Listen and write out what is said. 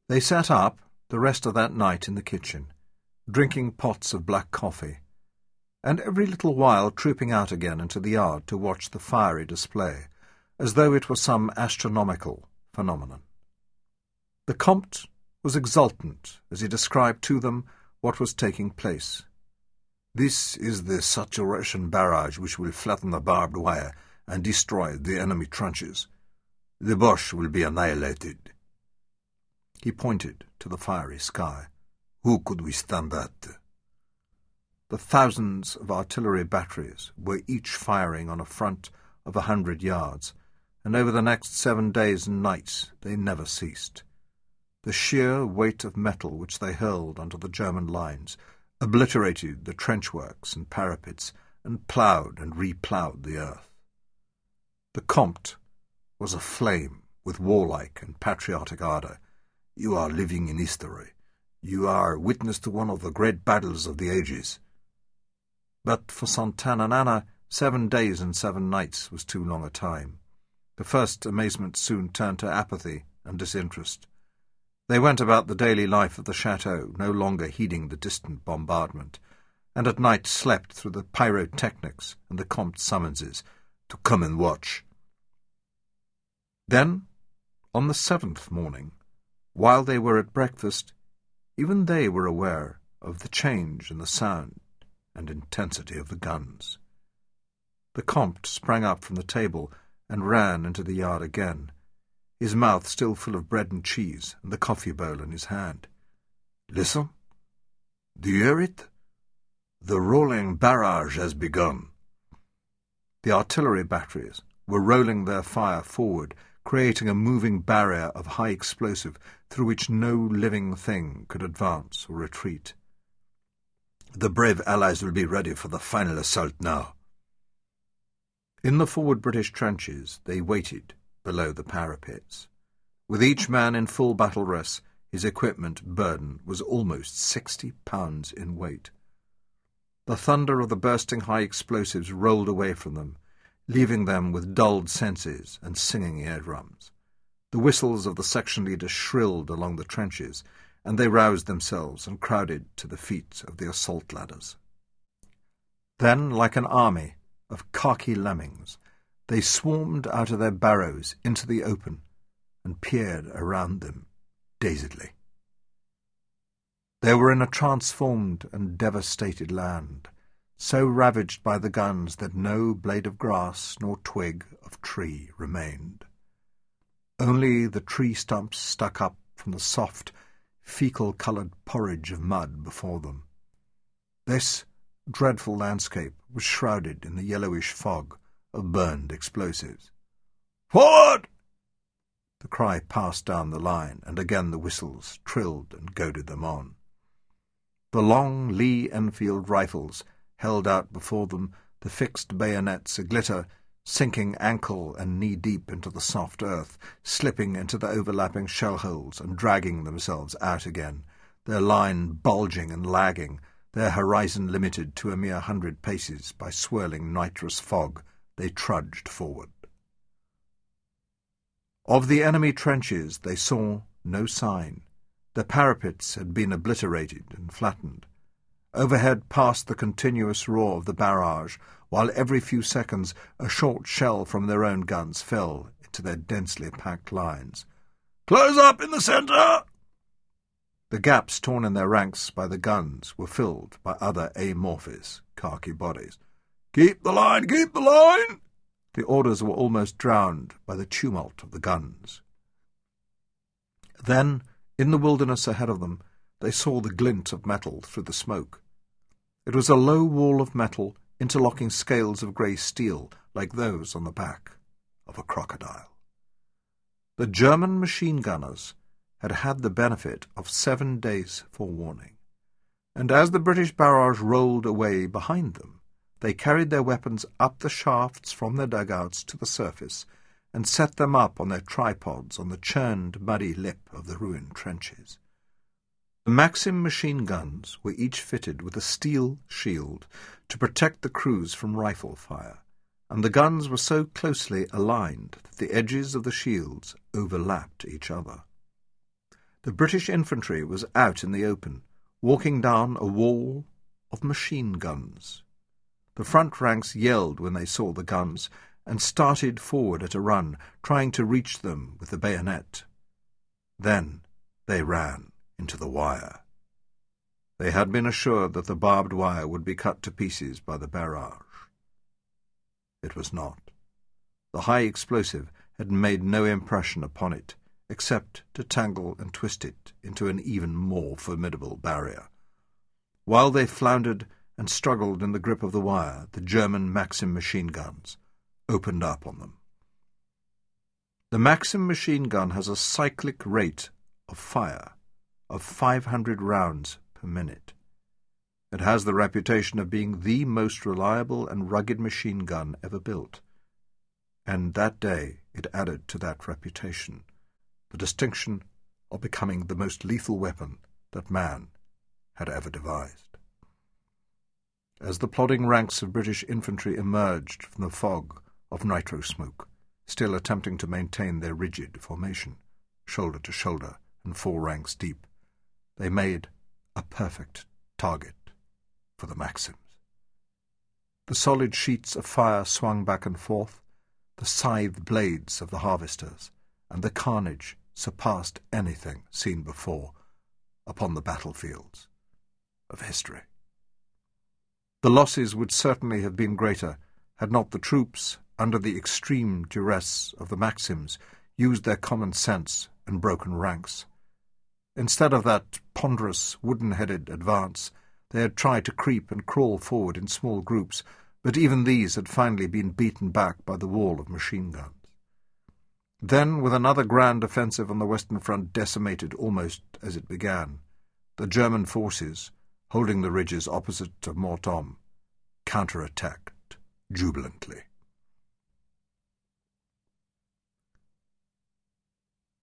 They sat up the rest of that night in the kitchen, drinking pots of black coffee, and every little while trooping out again into the yard to watch the fiery display, as though it were some astronomical phenomenon. The Comte was exultant as he described to them what was taking place. "This is the saturation barrage which will flatten the barbed wire and destroy the enemy trenches. The Boche will be annihilated." He pointed to the fiery sky. "Who could withstand that?" The thousands of artillery batteries were each firing on a front of 100 yards, and over the next 7 days and nights they never ceased. The sheer weight of metal which they hurled onto the German lines obliterated the trenchworks and parapets and ploughed and reploughed the earth. The Comte was aflame with warlike and patriotic ardour. "You are living in history. You are witness to one of the great battles of the ages." But for Santana and Anna, 7 days and 7 nights was too long a time. The first amazement soon turned to apathy and disinterest. They went about the daily life of the chateau, no longer heeding the distant bombardment, and at night slept through the pyrotechnics and the Comte's summonses to come and watch. Then, on the 7th morning, while they were at breakfast, even they were aware of the change in the sound and intensity of the guns. The Comte sprang up from the table and ran into the yard again, his mouth still full of bread and cheese and the coffee bowl in his hand. "Listen. Do you hear it? The rolling barrage has begun." The artillery batteries were rolling their fire forward, creating a moving barrier of high explosive through which no living thing could advance or retreat. "The brave Allies will be ready for the final assault now." In the forward British trenches they waited below the parapets. With each man in full battle dress, his equipment burden was almost 60 pounds in weight. The thunder of the bursting high explosives rolled away from them, leaving them with dulled senses and singing eardrums. The whistles of the section leaders shrilled along the trenches, and they roused themselves and crowded to the feet of the assault ladders. Then, like an army of khaki lemmings, they swarmed out of their barrows into the open and peered around them dazedly. They were in a transformed and devastated land, so ravaged by the guns that no blade of grass nor twig of tree remained. Only the tree stumps stuck up from the soft, fecal-coloured porridge of mud before them. This dreadful landscape was shrouded in the yellowish fog of burned explosives. "Forward!" The cry passed down the line, and again the whistles trilled and goaded them on. The long Lee-Enfield rifles held out before them, the fixed bayonets a-glitter, sinking ankle and knee-deep into the soft earth, slipping into the overlapping shell-holes and dragging themselves out again, their line bulging and lagging, their horizon limited to a mere 100 paces by swirling nitrous fog. They trudged forward. Of the enemy trenches they saw no sign. The parapets had been obliterated and flattened. Overhead passed the continuous roar of the barrage, while every few seconds a short shell from their own guns fell into their densely packed lines. "Close up in the centre!" The gaps torn in their ranks by the guns were filled by other amorphous khaki bodies. "Keep the line! Keep the line!" The orders were almost drowned by the tumult of the guns. Then, in the wilderness ahead of them, they saw the glint of metal through the smoke. It was a low wall of metal, interlocking scales of grey steel like those on the back of a crocodile. The German machine gunners had had the benefit of 7 days' forewarning, and as the British barrage rolled away behind them, they carried their weapons up the shafts from their dugouts to the surface and set them up on their tripods on the churned, muddy lip of the ruined trenches. The Maxim machine guns were each fitted with a steel shield to protect the crews from rifle fire, and the guns were so closely aligned that the edges of the shields overlapped each other. The British infantry was out in the open, walking down a wall of machine guns. The front ranks yelled when they saw the guns and started forward at a run, trying to reach them with the bayonet. Then they ran into the wire. They had been assured that the barbed wire would be cut to pieces by the barrage. It was not. The high explosive had made no impression upon it, except to tangle and twist it into an even more formidable barrier. While they floundered and struggled in the grip of the wire, the German Maxim machine guns opened up on them. The Maxim machine gun has a cyclic rate of fire of 500 rounds per minute. It has the reputation of being the most reliable and rugged machine gun ever built, and that day it added to that reputation the distinction of becoming the most lethal weapon that man had ever devised. As the plodding ranks of British infantry emerged from the fog of nitro smoke, still attempting to maintain their rigid formation, shoulder to shoulder and 4 ranks deep, they made a perfect target for the Maxims. The solid sheets of fire swung back and forth, the scythed blades of the harvesters, and the carnage surpassed anything seen before upon the battlefields of history. The losses would certainly have been greater had not the troops, under the extreme duress of the Maxims, used their common sense and broken ranks. Instead of that ponderous, wooden-headed advance, they had tried to creep and crawl forward in small groups, but even these had finally been beaten back by the wall of machine guns. Then, with another grand offensive on the Western Front decimated almost as it began, the German forces, holding the ridges opposite to Mortom, counterattacked jubilantly.